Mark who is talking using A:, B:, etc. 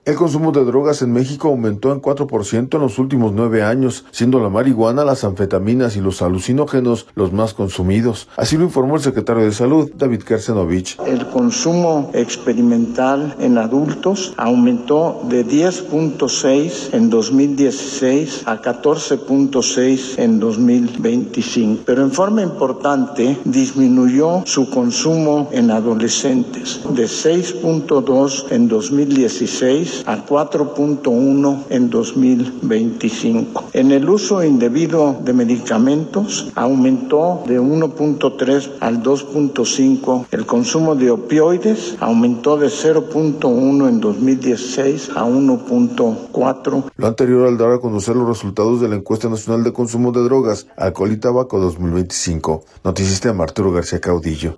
A: El consumo de drogas en México aumentó en 4% en los últimos 9 años, siendo la marihuana, las anfetaminas y los alucinógenos los más consumidos. Así lo informó el secretario de Salud, David Kersenovich.
B: El consumo experimental en adultos aumentó de 10.6 en 2016 a 14.6 en 2025, pero en forma importante disminuyó su consumo en adolescentes de 6.2 en 2016 a 4.1 en 2025. En el uso indebido de medicamentos aumentó de 1.3 al 2.5. El consumo de opioides aumentó de 0.1 en 2016 a 1.4.
A: Lo anterior al dar a conocer los resultados de la Encuesta Nacional de Consumo de Drogas, Alcohol y Tabaco 2025. Noticista Arturo García Caudillo.